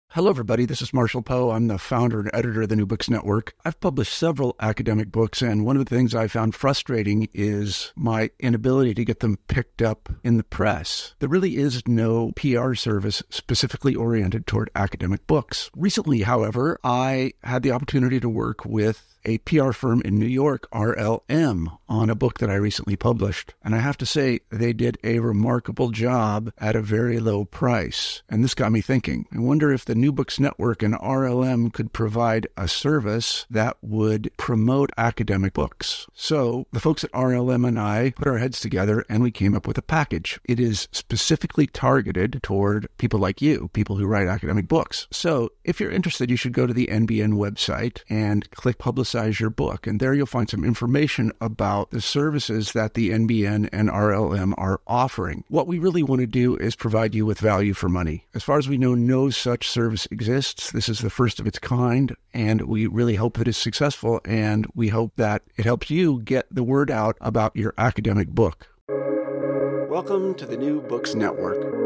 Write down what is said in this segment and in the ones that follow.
Hello, everybody. This is Marshall Poe. I'm the founder and editor of the New Books Network. I've published several academic books, and one of the things I found frustrating is my inability to get them picked up in the press. There really is no PR service specifically oriented toward academic books. Recently, however, I had the opportunity to work with a PR firm in New York, RLM, on a book that I recently published. And I have to say, they did a remarkable job at a very low price. And this got me thinking. I wonder if the New Books Network and RLM could provide a service that would promote academic books. So the folks at RLM and I put our heads together and we came up with a package. It is specifically targeted toward people like you, people who write academic books. So if you're interested, you should go to the NBN website and click Publicize Your Book. And there you'll find some information about the services that the NBN and RLM are offering. What we really want to do is provide you with value for money. As far as we know, no such service exists. This is the first of its kind, and we really hope that it's successful, and we hope that it helps you get the word out about your academic book. Welcome to the New Books Network.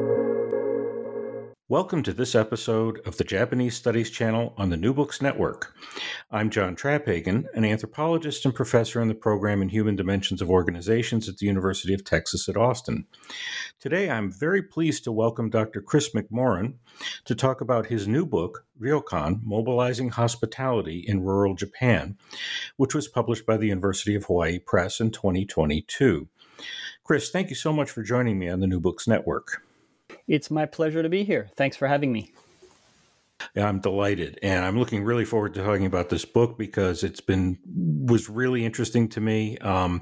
Welcome to this episode of the Japanese Studies channel on the New Books Network. I'm John Traphagen, an anthropologist and professor in the program in Human Dimensions of Organizations at the University of Texas at Austin. Today, I'm very pleased to welcome Dr. Chris McMorran to talk about his new book, Ryokan: Mobilizing Hospitality in Rural Japan, which was published by the University of Hawaii Press in 2022. Chris, thank you so much for joining me on the New Books Network. It's my pleasure to be here. Thanks for having me. Yeah, I'm delighted, and I'm looking really forward to talking about this book because was really interesting to me,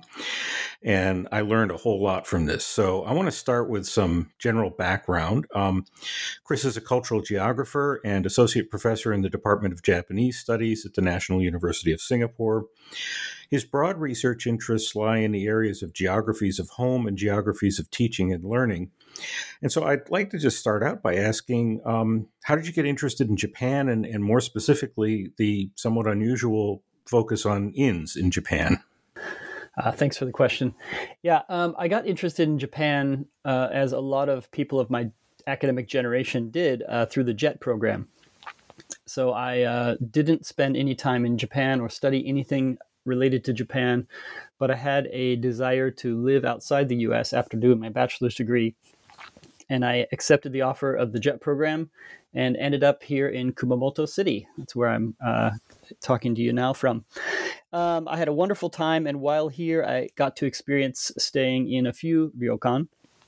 and I learned a whole lot from this. So I want to start with some general background. Chris is a cultural geographer and associate professor in the Department of Japanese Studies at the National University of Singapore. His broad research interests lie in the areas of geographies of home and geographies of teaching and learning. And so I'd like to just start out by asking, how did you get interested in Japan and more specifically, the somewhat unusual focus on inns in Japan? Thanks for the question. Yeah, I got interested in Japan as a lot of people of my academic generation did through the JET program. So I didn't spend any time in Japan or study anything related to Japan, but I had a desire to live outside the U.S. after doing my bachelor's degree. And I accepted the offer of the JET program and ended up here in Kumamoto City. That's where I'm talking to you now from. I had a wonderful time, and while here, I got to experience staying in a few ryokan.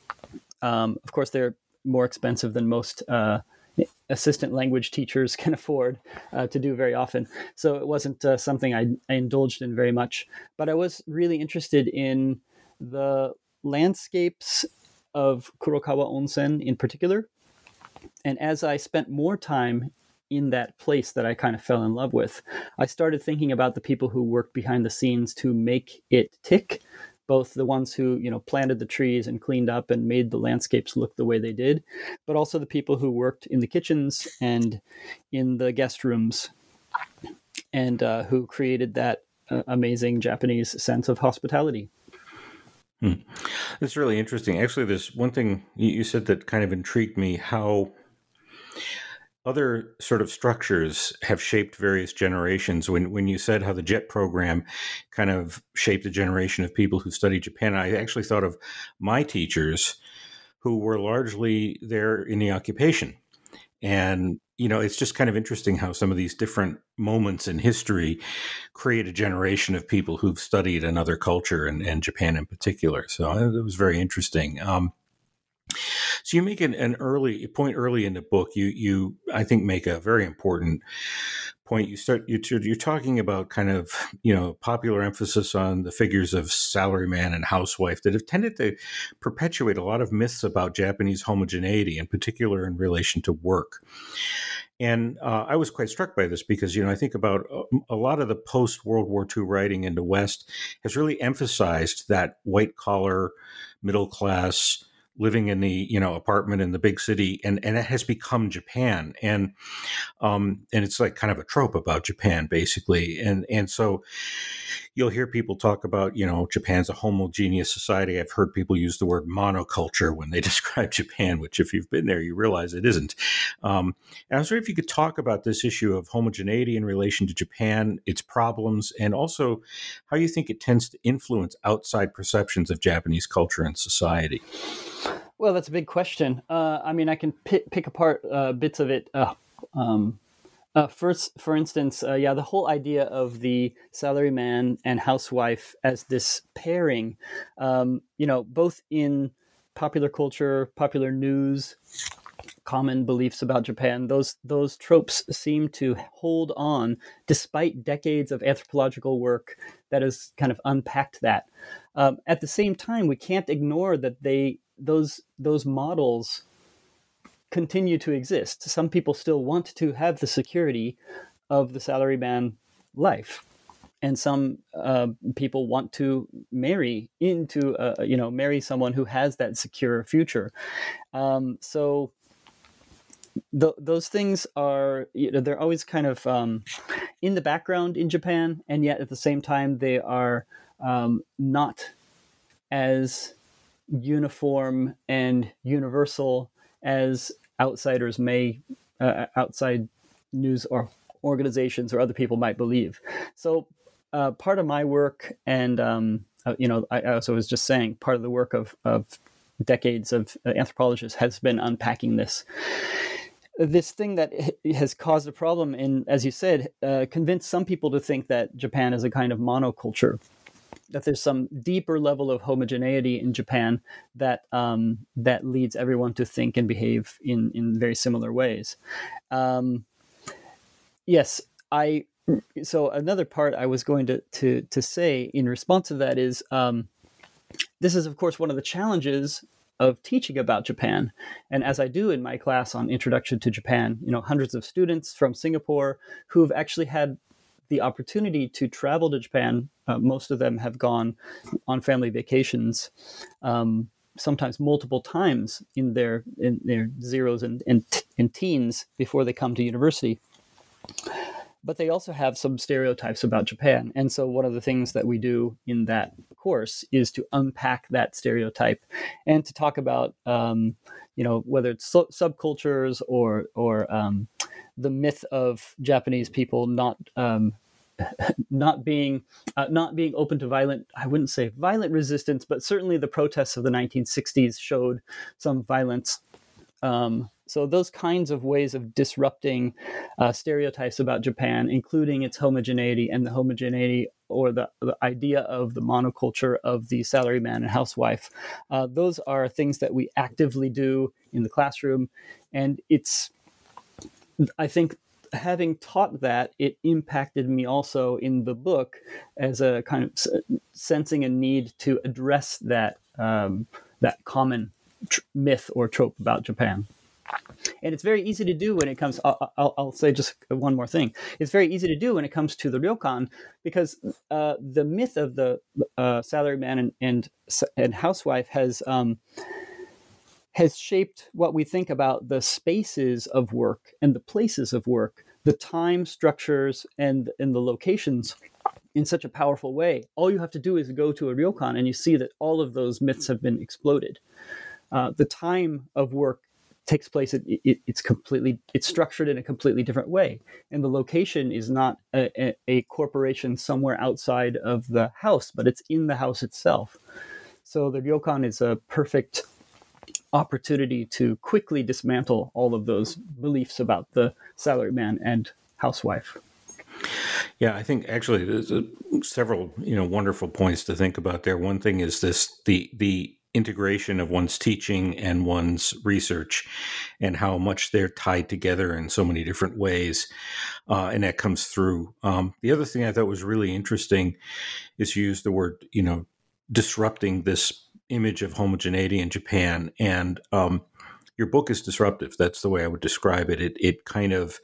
Of course, they're more expensive than most assistant language teachers can afford to do very often. So it wasn't something I indulged in very much. But I was really interested in the landscapes of Kurokawa Onsen in particular. And as I spent more time in that place that I kind of fell in love with, I started thinking about the people who worked behind the scenes to make it tick, both the ones who, planted the trees and cleaned up and made the landscapes look the way they did, but also the people who worked in the kitchens and in the guest rooms and who created that amazing Japanese sense of hospitality. That's really interesting. Actually, there's one thing you said that kind of intrigued me, how other sort of structures have shaped various generations. When you said how the JET program kind of shaped a generation of people who studied Japan, I actually thought of my teachers who were largely there in the occupation. And, it's just kind of interesting how some of these different moments in history create a generation of people who've studied another culture and Japan in particular. So it was very interesting. So you make an early point early in the book. You I think make a very important point. You're talking about kind of popular emphasis on the figures of salaryman and housewife that have tended to perpetuate a lot of myths about Japanese homogeneity, in particular in relation to work. And I was quite struck by this because, I think about a lot of the post-World War II writing in the West has really emphasized that white-collar, middle-class living in the apartment in the big city, and it has become Japan, and it's like kind of a trope about Japan, basically, and so you'll hear people talk about Japan's a homogeneous society. I've heard people use the word monoculture when they describe Japan, which if you've been there, you realize it isn't. And I was wondering if you could talk about this issue of homogeneity in relation to Japan, its problems, and also how you think it tends to influence outside perceptions of Japanese culture and society. Well, that's a big question. I mean, I can pick apart bits of it. First, for instance, the whole idea of the salaryman and housewife as this pairing, both in popular culture, popular news, common beliefs about Japan, those tropes seem to hold on despite decades of anthropological work that has kind of unpacked that. At the same time, we can't ignore that those models continue to exist. Some people still want to have the security of the salaryman life, and some people want to marry someone who has that secure future. So those things are, they're always kind of in the background in Japan, and yet at the same time they are not as uniform and universal as outsiders outside news or organizations or other people might believe. So part of my work, and I also was just saying, part of the work of decades of anthropologists has been unpacking this thing that has caused a problem, and as you said, convinced some people to think that Japan is a kind of monoculture, that there's some deeper level of homogeneity in Japan that leads everyone to think and behave in very similar ways. So another part I was going to say in response to that is, this is of course one of the challenges of teaching about Japan. And as I do in my class on Introduction to Japan, hundreds of students from Singapore who've actually had the opportunity to travel to Japan. Most of them have gone on family vacations, sometimes multiple times in their zeros and teens before they come to university. But they also have some stereotypes about Japan. And so one of the things that we do in that course is to unpack that stereotype and to talk about, whether it's subcultures or the myth of Japanese people not being open to violent, I wouldn't say violent resistance, but certainly the protests of the 1960s showed some violence. So those kinds of ways of disrupting stereotypes about Japan, including its homogeneity and the homogeneity or the idea of the monoculture of the salaryman and housewife, those are things that we actively do in the classroom. And I think having taught that, it impacted me also in the book as a kind of sensing a need to address that common myth or trope about Japan. And it's very easy to do when it comes, I'll say just one more thing. It's very easy to do when it comes to the ryokan, because the myth of the salaryman and housewife has shaped what we think about the spaces of work and the places of work, the time structures and the locations in such a powerful way. All you have to do is go to a ryokan and you see that all of those myths have been exploded. The time of work takes place, it's structured in a completely different way. And the location is not a corporation somewhere outside of the house, but it's in the house itself. So the ryokan is a perfect opportunity to quickly dismantle all of those beliefs about the salaryman and housewife. Yeah, I think actually there's several wonderful points to think about there. One thing is the integration of one's teaching and one's research, and how much they're tied together in so many different ways, and that comes through. The other thing I thought was really interesting is you use the word disrupting this image of homogeneity in Japan, and your book is disruptive. That's the way I would describe it. It kind of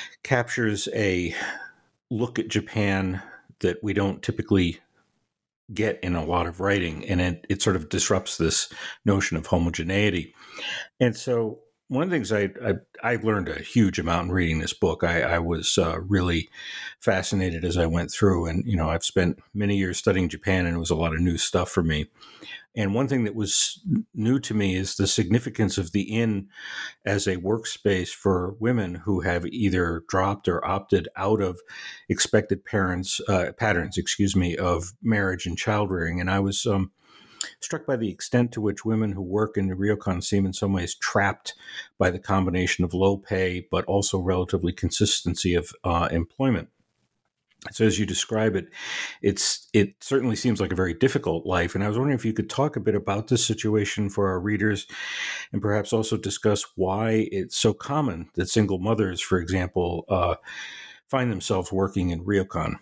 captures a look at Japan that we don't typically get in a lot of writing, and it sort of disrupts this notion of homogeneity. And so one of the things I learned a huge amount in reading this book. I was really fascinated as I went through, and I've spent many years studying Japan, and it was a lot of new stuff for me. And one thing that was new to me is the significance of the inn as a workspace for women who have either dropped or opted out of expected patterns, of marriage and child rearing. And I was struck by the extent to which women who work in the ryokan seem in some ways trapped by the combination of low pay, but also relatively consistency of employment. So as you describe it, it certainly seems like a very difficult life. And I was wondering if you could talk a bit about this situation for our readers, and perhaps also discuss why it's so common that single mothers, for example, find themselves working in ryokan.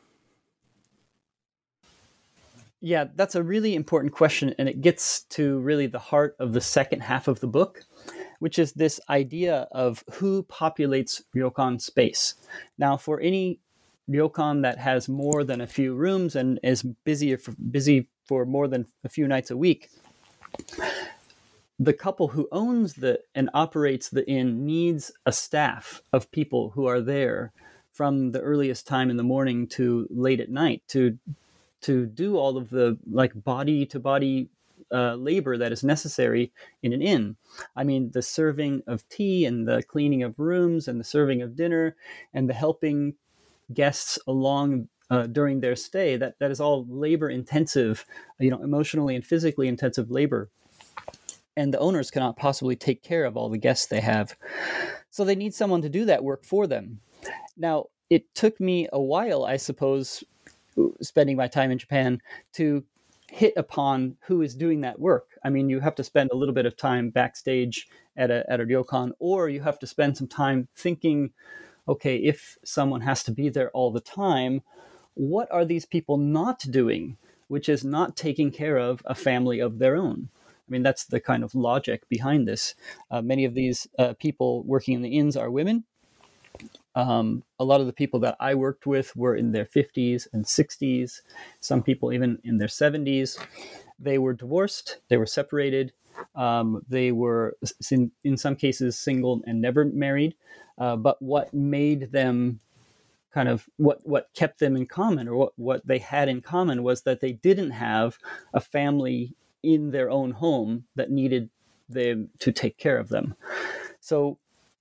Yeah, that's a really important question, and it gets to really the heart of the second half of the book, which is this idea of who populates ryokan space. Now, for any ryokan that has more than a few rooms and is busy for more than a few nights a week, the couple who owns and operates the inn needs a staff of people who are there from the earliest time in the morning to late at night to do all of the body to body labor that is necessary in an inn. I mean, the serving of tea and the cleaning of rooms and the serving of dinner and the helping guests along during their stay, that is all labor intensive, emotionally and physically intensive labor. And the owners cannot possibly take care of all the guests they have. So they need someone to do that work for them. Now, it took me a while, I suppose, spending my time in Japan, to hit upon who is doing that work. I mean, you have to spend a little bit of time backstage at a ryokan, or you have to spend some time thinking, okay, if someone has to be there all the time, what are these people not doing, which is not taking care of a family of their own? I mean, that's the kind of logic behind this. Many of these people working in the inns are women. A lot of the people that I worked with were in their 50s and 60s, some people even in their 70s. They were divorced, they were separated, they were, in some cases, single and never married. But what made them what kept them in common, or what they had in common, was that they didn't have a family in their own home that needed them to take care of them. So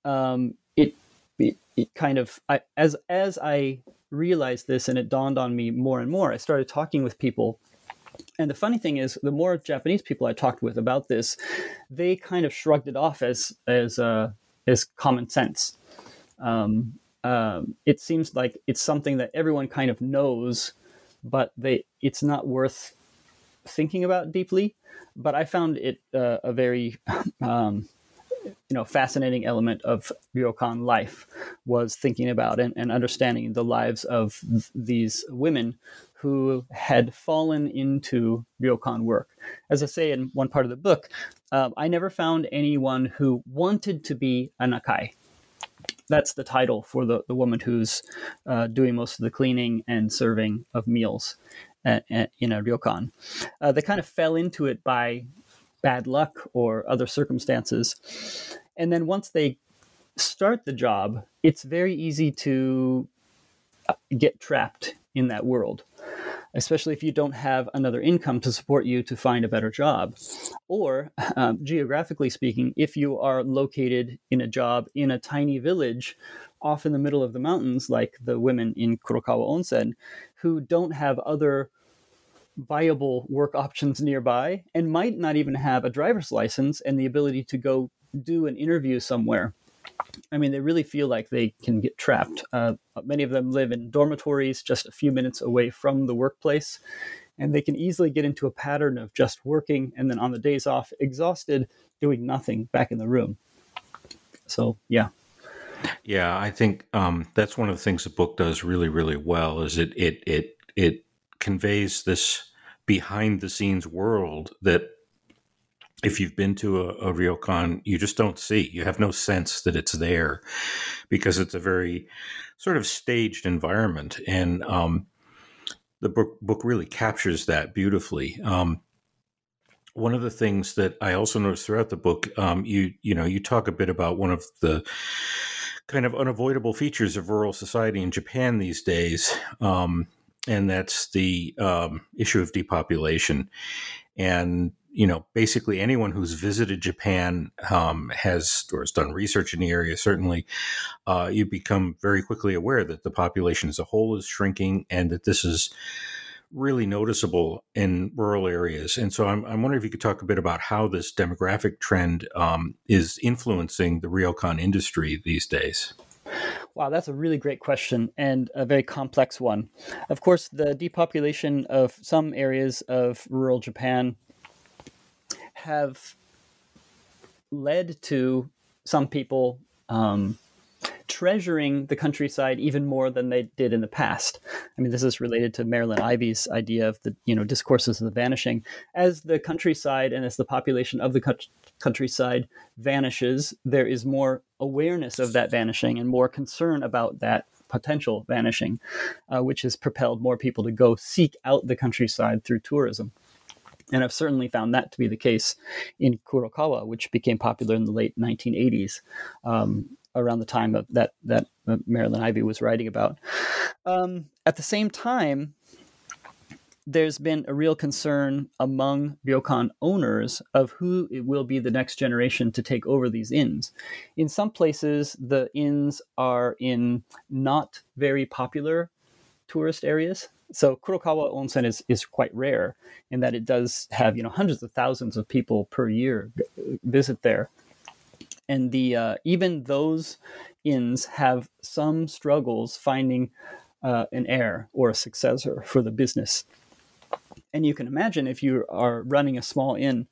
it kind of, as I realized this and it dawned on me more and more, I started talking with people. And the funny thing is, the more Japanese people I talked with about this, they kind of shrugged it off as common sense. It seems like it's something that everyone kind of knows, but it's not worth thinking about deeply. But I found it a very fascinating element of ryokan life, was thinking about and understanding the lives of these women who had fallen into ryokan work. As I say in one part of the book, I never found anyone who wanted to be a nakai. That's the title for the woman who's doing most of the cleaning and serving of meals in a ryokan. They kind of fell into it by bad luck or other circumstances. And then once they start the job, it's very easy to get trapped in that world, especially if you don't have another income to support you to find a better job. Or, geographically speaking, if you are located in a job in a tiny village off in the middle of the mountains, like the women in Kurokawa Onsen, who don't have other viable work options nearby and might not even have a driver's license and the ability to go do an interview somewhere. I mean, they really feel like they can get trapped. Many of them live in dormitories just a few minutes away from the workplace, and they can easily get into a pattern of just working and then on the days off, exhausted, doing nothing back in the room. So, yeah. Yeah, I think that's one of the things the book does really, really well, is it conveys this behind the scenes world that if you've been to a ryokan, you just don't see. You have no sense that it's there, because it's a very sort of staged environment. And the book really captures that beautifully. One of the things that I also noticed throughout the book, you talk a bit about one of the kind of unavoidable features of rural society in Japan these days, and that's the issue of depopulation. And basically anyone who's visited Japan has done research in the area. Certainly, you become very quickly aware that the population as a whole is shrinking, and that this is really noticeable in rural areas. And so I'm wondering if you could talk a bit about how this demographic trend is influencing the ryokan industry these days. Wow, that's a really great question and a very complex one. Of course, the depopulation of some areas of rural Japan have led to some people treasuring the countryside even more than they did in the past. I mean, this is related to Marilyn Ivy's idea of the discourses of the vanishing. As the countryside and as the population of the countryside vanishes, there is more awareness of that vanishing and more concern about that potential vanishing, which has propelled more people to go seek out the countryside through tourism. And I've certainly found that to be the case in Kurokawa, which became popular in the late 1980s, around the time of that Marilyn Ivy was writing about. At the same time, there's been a real concern among ryokan owners of who it will be the next generation to take over these inns. In some places, the inns are in not very popular tourist areas. So Kurokawa Onsen is quite rare in that it does have hundreds of thousands of people per year visit there. And even those inns have some struggles finding an heir or a successor for the business. And you can imagine if you are running a small inn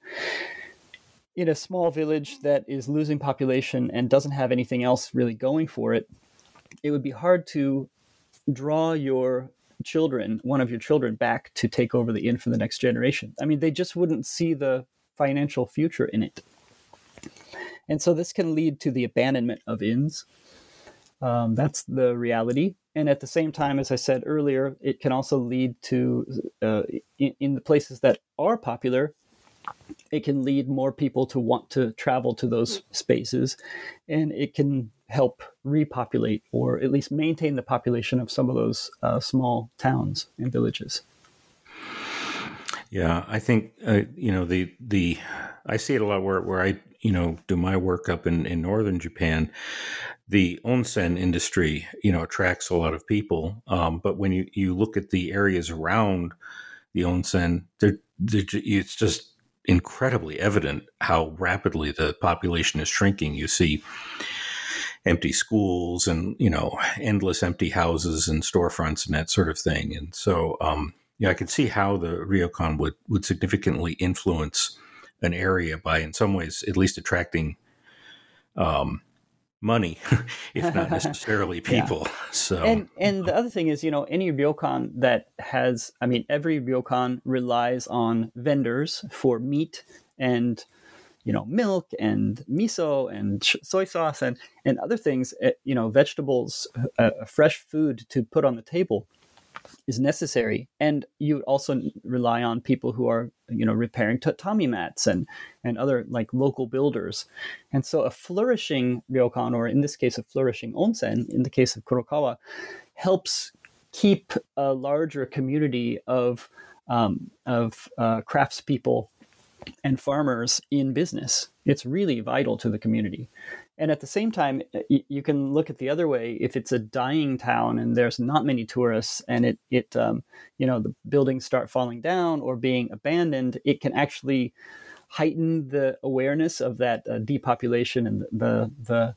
in a small village that is losing population and doesn't have anything else really going for it, it would be hard to draw one of your children back to take over the inn for the next generation. I mean, they just wouldn't see the financial future in it. And so this can lead to the abandonment of inns. That's the reality. And at the same time, as I said earlier, it can also lead to, in the places that are popular, it can lead more people to want to travel to those spaces. And it can help repopulate or at least maintain the population of some of those small towns and villages. Yeah, I think, I see it a lot where I, do my work up in northern Japan. The onsen industry, attracts a lot of people. But when you look at the areas around the onsen, it's just incredibly evident how rapidly the population is shrinking. You see empty schools and, endless empty houses and storefronts and that sort of thing. And so, I can see how the ryokan would significantly influence an area by, in some ways, at least attracting money, if not necessarily people. Yeah. So, and the other thing is, any ryokan that has, every ryokan relies on vendors for meat and, milk and miso and soy sauce and other things, vegetables, fresh food to put on the table is necessary. And you also rely on people who are, repairing tatami mats and other like local builders. And so a flourishing ryokan, or in this case, a flourishing onsen, in the case of Kurokawa, helps keep a larger community of craftspeople and farmers in business. It's really vital to the community. And at the same time, you can look at the other way. If it's a dying town and there's not many tourists, and the buildings start falling down or being abandoned, it can actually heighten the awareness of that depopulation and the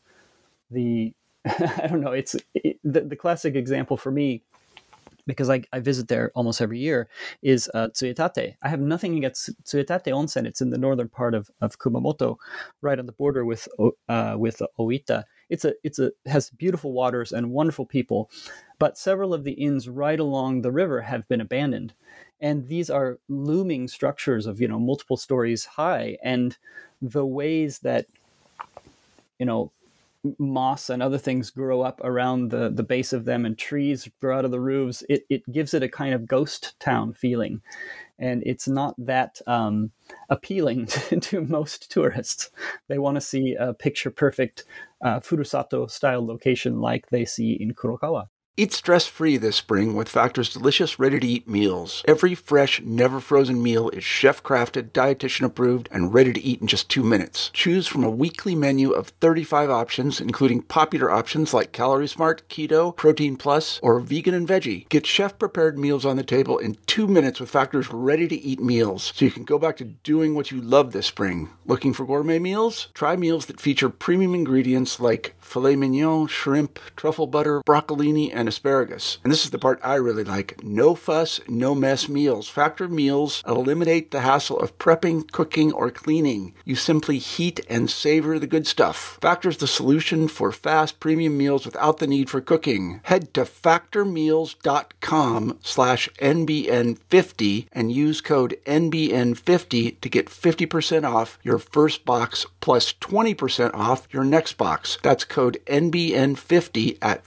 I don't know. It's the classic example for me, because I visit there almost every year, is Tsuetate. I have nothing against Tsuetate Onsen. It's in the northern part of Kumamoto, right on the border with Oita. It has beautiful waters and wonderful people, but several of the inns right along the river have been abandoned, and these are looming structures of multiple stories high, and the ways that moss and other things grow up around the base of them, and trees grow out of the roofs, it gives it a kind of ghost town feeling. And it's not that appealing to most tourists. They want to see a picture-perfect Furusato-style location like they see in Kurokawa. Eat stress-free this spring with Factor's delicious ready-to-eat meals. Every fresh, never-frozen meal is chef-crafted, dietitian-approved, and ready to eat in just 2 minutes. Choose from a weekly menu of 35 options, including popular options like Calorie Smart, Keto, Protein Plus, or Vegan and Veggie. Get chef-prepared meals on the table in 2 minutes with Factor's ready-to-eat meals, so you can go back to doing what you love this spring. Looking for gourmet meals? Try meals that feature premium ingredients like filet mignon, shrimp, truffle butter, broccolini, and asparagus. And this is the part I really like. No fuss, no mess meals. Factor meals eliminate the hassle of prepping, cooking, or cleaning. You simply heat and savor the good stuff. Factor's the solution for fast premium meals without the need for cooking. Head to factormeals.com/NBN50 and use code NBN50 to get 50% off your first box plus 20% off your next box. That's code NBN50 at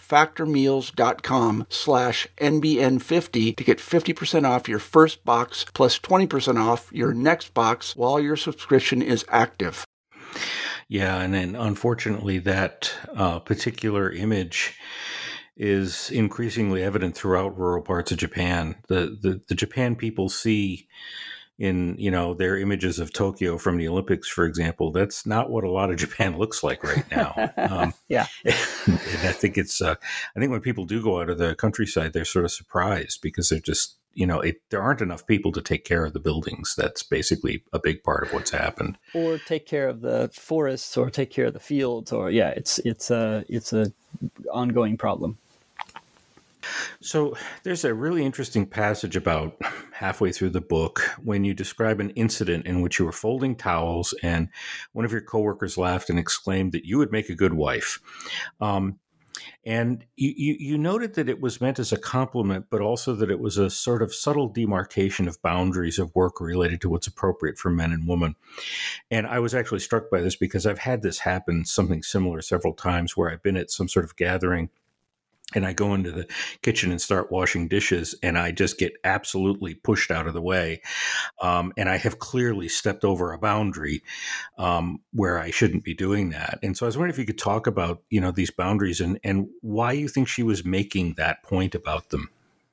factormeals.com/NBN50 to get 50% off your first box plus 20% off your next box while your subscription is active. Yeah, and then unfortunately that particular image is increasingly evident throughout rural parts of Japan. The Japan people see in their images of Tokyo from the Olympics, for example, that's not what a lot of Japan looks like right now. Yeah, and I think I think when people do go out of the countryside, they're sort of surprised because they're just there aren't enough people to take care of the buildings. That's basically a big part of what's happened. Or take care of the forests, or take care of the fields, or it's a ongoing problem. So there's a really interesting passage about halfway through the book when you describe an incident in which you were folding towels and one of your coworkers laughed and exclaimed that you would make a good wife. And you noted that it was meant as a compliment, but also that it was a sort of subtle demarcation of boundaries of work related to what's appropriate for men and women. And I was actually struck by this because I've had this happen, something similar, several times where I've been at some sort of gathering and I go into the kitchen and start washing dishes, and I just get absolutely pushed out of the way. And I have clearly stepped over a boundary where I shouldn't be doing that. And so I was wondering if you could talk about, these boundaries and why you think she was making that point about them.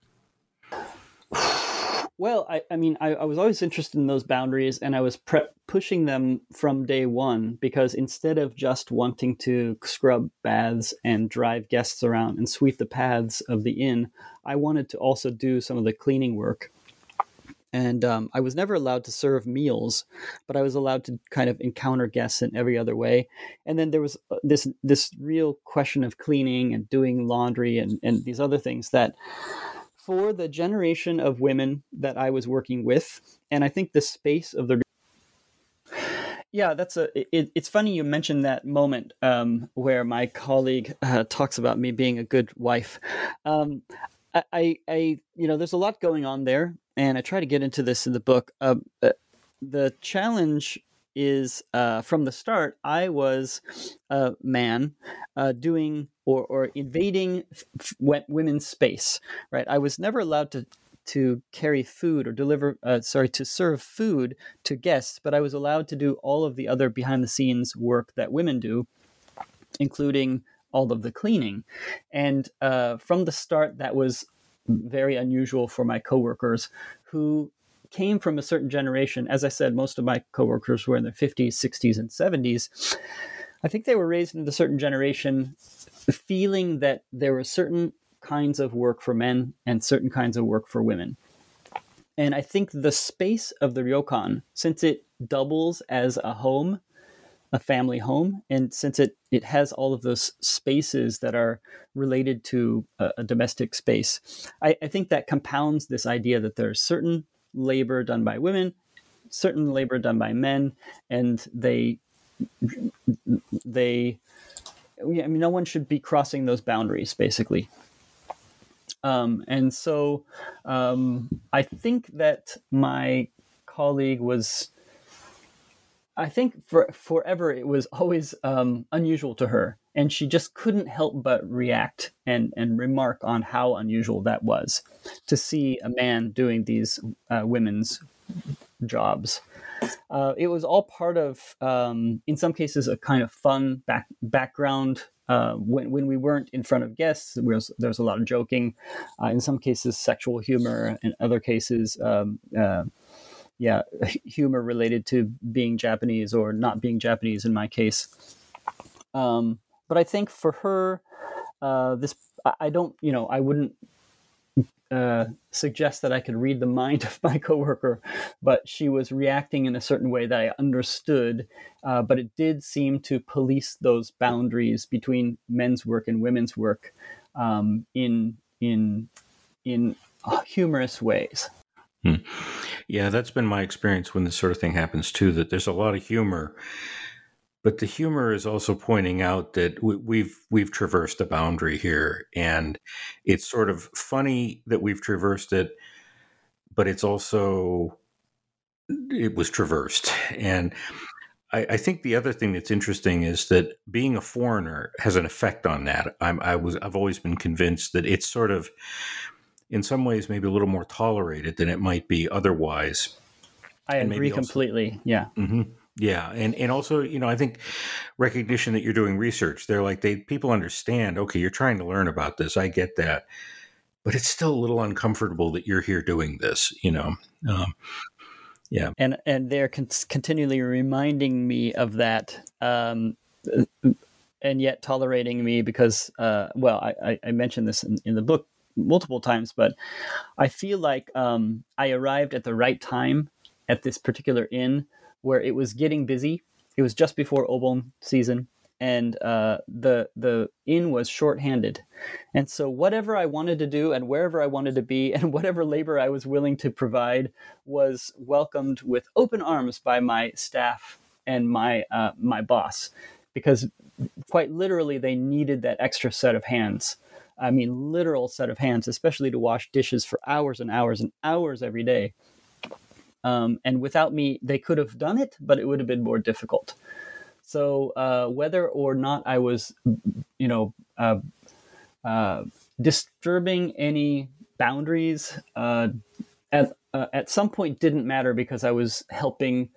Well, I was always interested in those boundaries, and I was pushing them from day one, because instead of just wanting to scrub baths and drive guests around and sweep the paths of the inn, I wanted to also do some of the cleaning work. And I was never allowed to serve meals, but I was allowed to kind of encounter guests in every other way. And then there was this real question of cleaning and doing laundry and these other things that, for the generation of women that I was working with, and I think the space of the... Yeah, it's funny you mentioned that moment where my colleague talks about me being a good wife. I there's a lot going on there, and I try to get into this in the book. The challenge is from the start, I was a man doing or invading women's space, right? I was never allowed to carry food or to serve food to guests, but I was allowed to do all of the other behind the scenes work that women do, including all of the cleaning. And from the start, that was very unusual for my coworkers who came from a certain generation. As I said, most of my coworkers were in their 50s, 60s, and 70s. I think they were raised in a certain generation feeling that there were certain kinds of work for men and certain kinds of work for women. And I think the space of the ryokan, since it doubles as a home, a family home, and since it has all of those spaces that are related to a domestic space, I think that compounds this idea that there's certain labor done by women, certain labor done by men, and no one should be crossing those boundaries, basically. And so I think that my colleague was, I think forever it was always unusual to her. And she just couldn't help but react and remark on how unusual that was to see a man doing these women's jobs. It was all part of, in some cases, a kind of fun background. When we weren't in front of guests, there was a lot of joking. In some cases, sexual humor. In other cases, humor related to being Japanese or not being Japanese in my case. But I think for her, I wouldn't suggest that I could read the mind of my coworker, but she was reacting in a certain way that I understood. But it did seem to police those boundaries between men's work and women's work in humorous ways. Yeah, that's been my experience when this sort of thing happens too, that there's a lot of humor. But the humor is also pointing out that we've traversed a boundary here, and it's sort of funny that we've traversed it, but it was traversed. And I think the other thing that's interesting is that being a foreigner has an effect on that. I've always been convinced that it's sort of, in some ways, maybe a little more tolerated than it might be otherwise. I agree completely. Yeah. Mm-hmm. Yeah, and also, I think recognition that you're doing research. They're like, people understand. Okay, you're trying to learn about this. I get that, but it's still a little uncomfortable that you're here doing this. Yeah, and they're continually reminding me of that, and yet tolerating me because, I mentioned this in the book multiple times, but I feel like I arrived at the right time at this particular inn, where it was getting busy. It was just before Obon season, and the inn was shorthanded. And so whatever I wanted to do and wherever I wanted to be and whatever labor I was willing to provide was welcomed with open arms by my staff and my boss, because quite literally they needed that extra set of hands. I mean, literal set of hands, especially to wash dishes for hours and hours and hours every day. And without me, they could have done it, but it would have been more difficult. So whether or not I was, disturbing any boundaries at some point didn't matter, because I was helping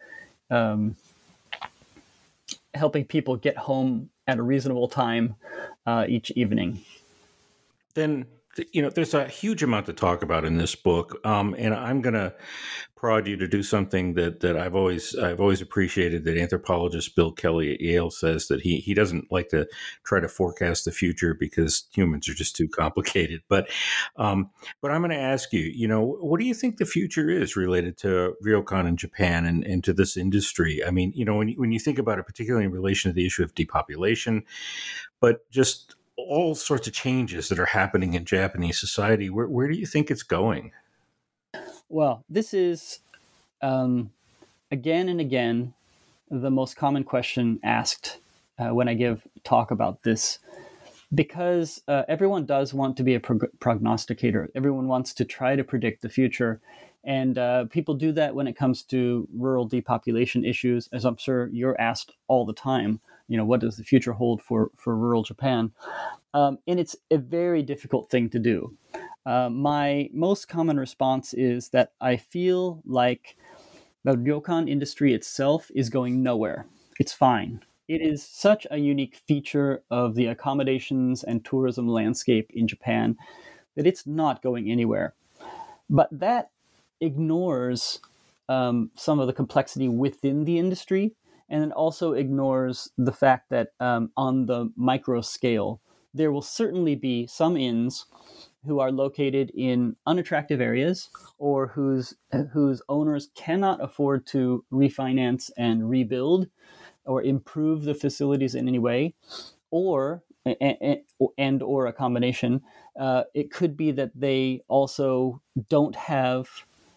people get home at a reasonable time each evening. Then, there's a huge amount to talk about in this book, and I'm going to prod you to do something that I've always appreciated, that anthropologist Bill Kelly at Yale says, that he doesn't like to try to forecast the future because humans are just too complicated. But I'm going to ask you, what do you think the future is related to ryokan in Japan and to this industry? I mean, when you think about it, particularly in relation to the issue of depopulation, but just all sorts of changes that are happening in Japanese society, where do you think it's going? Well, this is, again and again, the most common question asked when I give talk about this, because everyone does want to be a prognosticator. Everyone wants to try to predict the future. And people do that when it comes to rural depopulation issues, as I'm sure you're asked all the time. What does the future hold for rural Japan? And it's a very difficult thing to do. My most common response is that I feel like the ryokan industry itself is going nowhere. It's fine. It is such a unique feature of the accommodations and tourism landscape in Japan that it's not going anywhere. But that ignores some of the complexity within the industry, and it also ignores the fact that on the micro scale, there will certainly be some inns who are located in unattractive areas, or whose owners cannot afford to refinance and rebuild or improve the facilities in any way, or a combination. It could be that they also don't have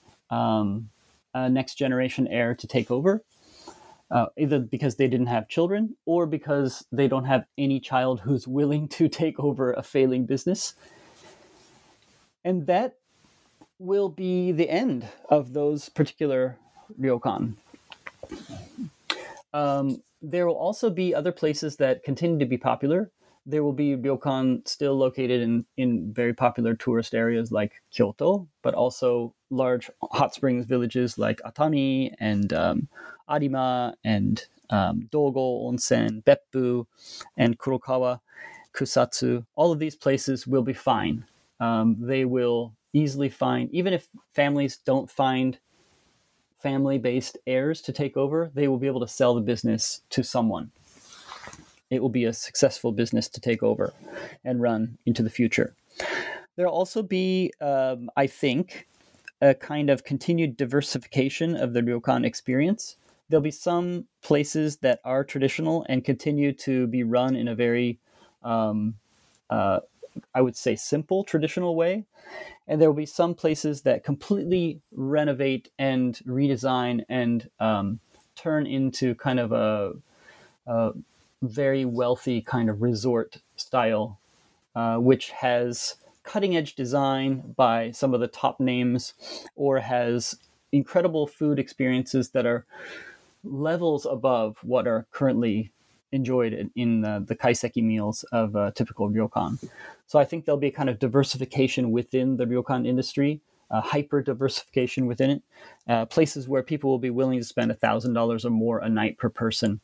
a next generation heir to take over, either because they didn't have children or because they don't have any child who's willing to take over a failing business. And that will be the end of those particular ryokan. There will also be other places that continue to be popular. There will be ryokan still located in very popular tourist areas like Kyoto, but also large hot springs villages like Atami and Arima and Dogo Onsen, Beppu, and Kurokawa, Kusatsu. All of these places will be fine. They will easily find, even if families don't find family-based heirs to take over, they will be able to sell the business to someone. It will be a successful business to take over and run into the future. There'll also be, I think, a kind of continued diversification of the ryokan experience. There'll be some places that are traditional and continue to be run in a very, I would say, simple traditional way. And there will be some places that completely renovate and redesign and turn into kind of a very wealthy kind of resort style, which has cutting edge design by some of the top names, or has incredible food experiences that are levels above what are currently enjoyed in the kaiseki meals of a typical ryokan. So I think there'll be a kind of diversification within the ryokan industry, hyper diversification within it, places where people will be willing to spend $1,000 or more a night per person.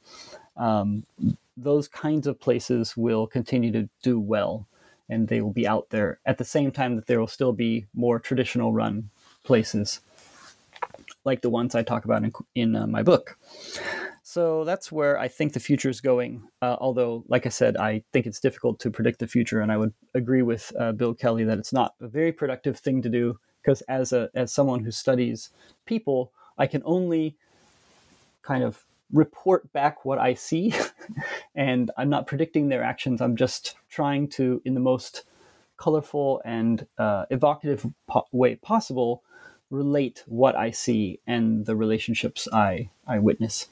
Those kinds of places will continue to do well, and they will be out there at the same time that there will still be more traditional run places like the ones I talk about in my book. So that's where I think the future is going. Although, like I said, I think it's difficult to predict the future, and I would agree with Bill Kelly that it's not a very productive thing to do, because as someone who studies people, I can only kind of report back what I see, and I'm not predicting their actions. I'm just trying to, in the most colorful and evocative way possible, relate what I see and the relationships I witness.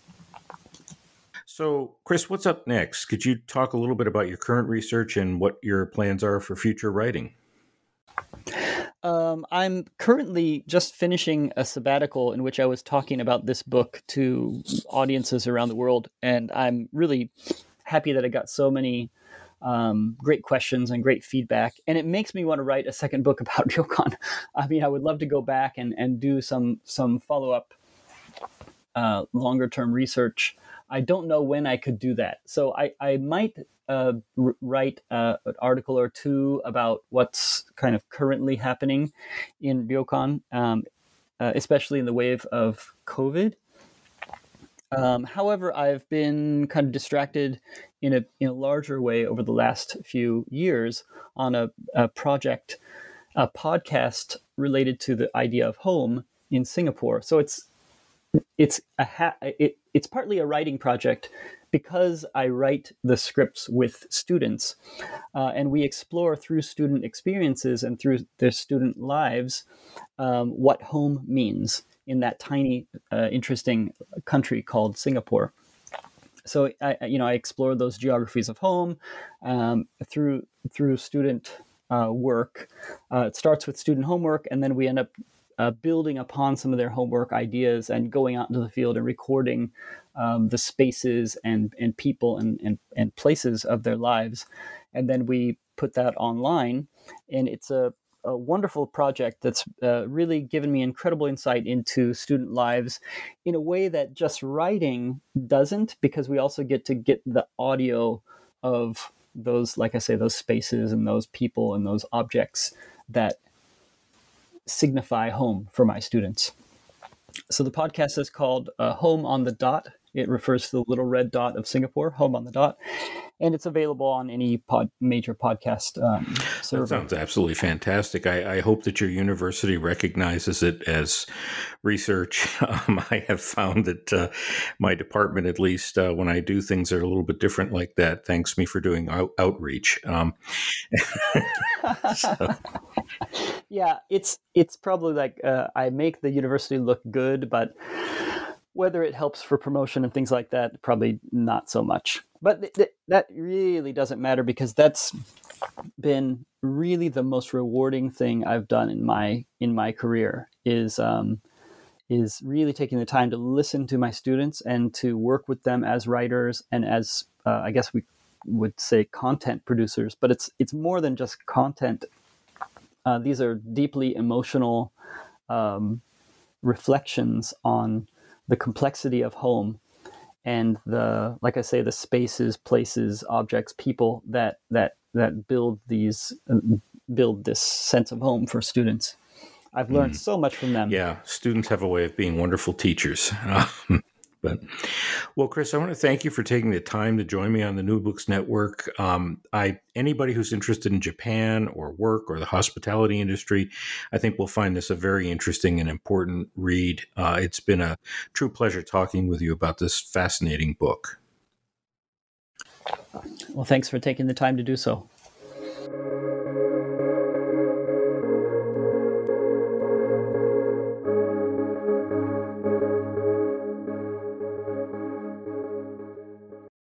So, Chris, what's up next? Could you talk a little bit about your current research and what your plans are for future writing? I'm currently just finishing a sabbatical in which I was talking about this book to audiences around the world, and I'm really happy that I got so many great questions and great feedback, and it makes me want to write a second book about ryokan. I mean, I would love to go back and do some follow-up longer term research. I don't know when I could do that, so I might write an article or two about what's kind of currently happening in ryokan, especially in the wave of COVID. However, I've been kind of distracted in a larger way over the last few years on a project, a podcast related to the idea of home in Singapore. So it's partly a writing project because I write the scripts with students, and we explore through student experiences and through their student lives what home means in that tiny, interesting country called Singapore. So I explore those geographies of home through student work. It starts with student homework, and then we end up building upon some of their homework ideas and going out into the field and recording the spaces and people and places of their lives. And then we put that online, and it's a wonderful project that's really given me incredible insight into student lives in a way that just writing doesn't, because we also get the audio of those, like I say, those spaces and those people and those objects that signify home for my students. So the podcast is called Home on the Dot. It refers to the little red dot of Singapore, Home on the Dot. And it's available on any major podcast server. That sounds absolutely fantastic. I hope that your university recognizes it as research. I have found that my department, at least when I do things that are a little bit different like that, thanks me for doing outreach. So. Yeah, it's probably like I make the university look good, but whether it helps for promotion and things like that, probably not so much. But that really doesn't matter, because that's been really the most rewarding thing I've done in my career is is really taking the time to listen to my students and to work with them as writers and as I guess we would say content producers, but it's more than just content. These are deeply emotional reflections on the complexity of home and the, like I say, the spaces, places, objects, people that build this sense of home for students. I've learned so much from them. Yeah, students have a way of being wonderful teachers. Well, Chris, I want to thank you for taking the time to join me on the New Books Network. Anybody who's interested in Japan or work or the hospitality industry, I think will find this a very interesting and important read. It's been a true pleasure talking with you about this fascinating book. Well, thanks for taking the time to do so.